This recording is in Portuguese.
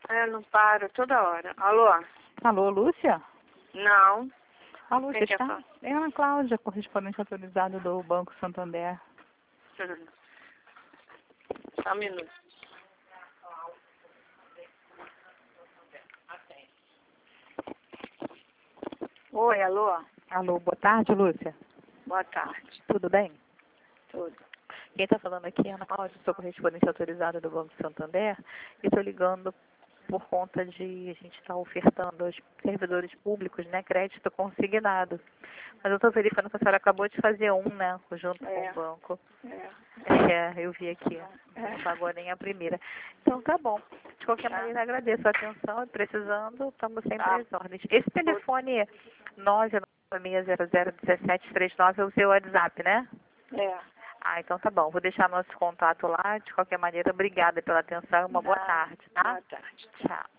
não paro toda hora. Alô? Alô, Lúcia? Não. A Lúcia Quem quer está? falar? É a Ana Cláudia, correspondente autorizada do Banco Santander. Só um minuto. Oi, alô? Alô, boa tarde, Lúcia. Boa tarde. Tudo bem? Tudo. Quem está falando aqui é a Ana Cláudia, sou correspondente autorizada do Banco Santander e estou ligando por conta de a gente estar ofertando aos servidores públicos, né, crédito consignado. Mas eu estou verificando que a senhora acabou de fazer um, né, junto com o banco. Eu vi aqui, não pagou nem a primeira. Então tá bom. De qualquer maneira, agradeço a atenção e precisando, estamos sempre às ordens. Esse telefone 996001739 é o seu WhatsApp, né? Ah, então tá bom. Vou deixar nosso contato lá. De qualquer maneira, obrigada pela atenção e uma boa tarde, tá? Boa tarde. Tchau.